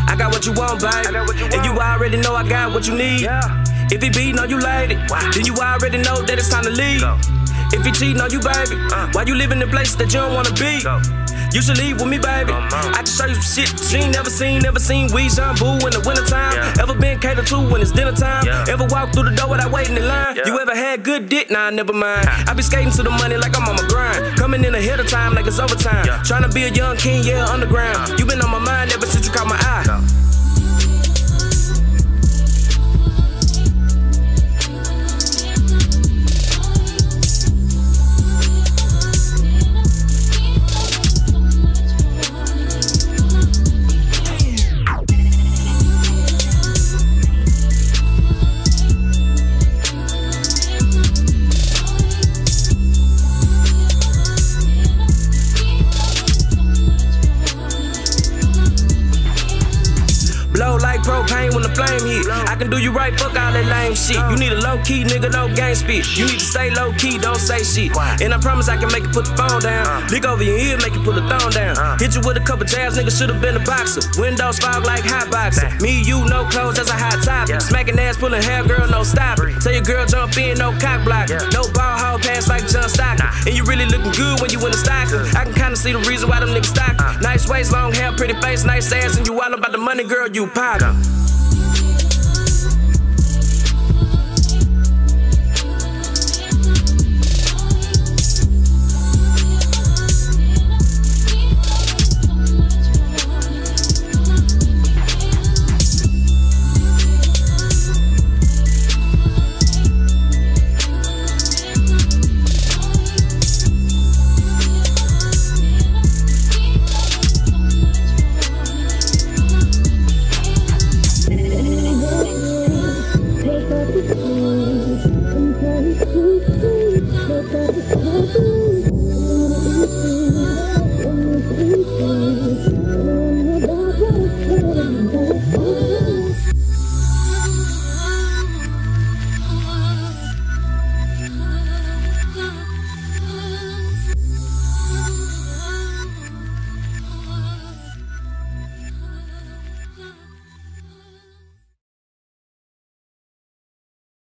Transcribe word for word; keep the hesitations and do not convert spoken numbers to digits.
I got what you want, baby. And you already know I got what you need. If he beat, know you laid it. Then you already know that it's time to leave. If he cheat, know you, baby. Why you living in places that you don't wanna be? You should leave with me, baby. I can show you some shit she ain't never seen. Never seen weed, shampoo in the wintertime. Yeah. Ever been catered to when it's dinner time? Yeah. Ever walked through the door without waiting in line? Yeah. You ever had good dick? Nah, never mind. I be skating to the money like I'm on my grind. Coming in ahead of time like it's overtime. Yeah. Trying to be a young king, yeah, underground. You been on my mind ever since you caught my eye. Yeah. Blow like propane when the flame hit. I can do you right, fuck all that lame shit. You need a low key, nigga, no gang speed. You need to stay low key, don't say shit. And I promise I can make you put the phone down. Lick over your ear, make you pull the thumb down. Hit you with a couple jabs, nigga, should've been a boxer. Windows fog like hot boxing. Me, you, no clothes, that's a hot topic. Smacking ass, pulling hair, girl, no stop it. Tell your girl jump in, no cock block. No ball hole pass like John Stockton. And you really looking good when you in the stocking. I can kinda see the reason why them niggas stocking. Nice waist, long hair, pretty face, nice ass, and you all about the money, girl, you poppin'. Thank you.